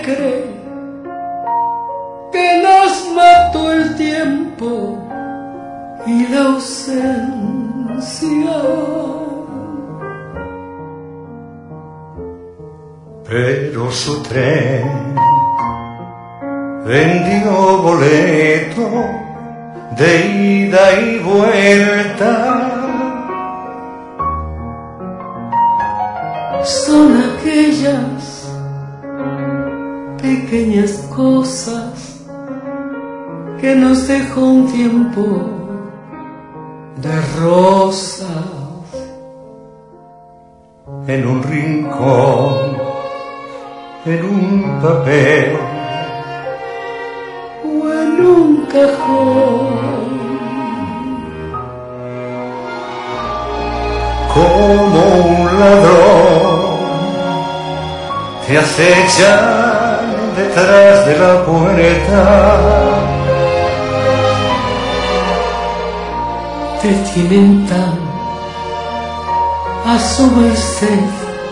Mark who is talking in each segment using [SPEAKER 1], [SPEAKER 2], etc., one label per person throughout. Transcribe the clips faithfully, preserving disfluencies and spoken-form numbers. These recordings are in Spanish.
[SPEAKER 1] cree que nos mató el tiempo y la ausencia.
[SPEAKER 2] Pero su tren vendió boleto de ida y vuelta.
[SPEAKER 1] Son aquellas pequeñas cosas que nos dejó un tiempo de rosas.
[SPEAKER 2] En un rincón, en un papel
[SPEAKER 1] o en un cajón,
[SPEAKER 2] como un ladrón te acechan detrás de la puerta,
[SPEAKER 1] te tienen tan a su merced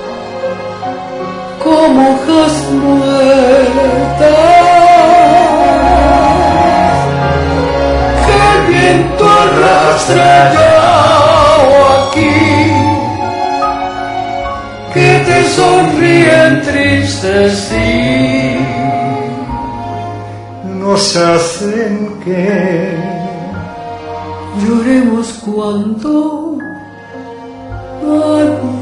[SPEAKER 1] como hojas muertas que el viento arrastra allá o aquí, que te sonríen tristes y
[SPEAKER 2] nos hacen que
[SPEAKER 1] lloremos cuando algo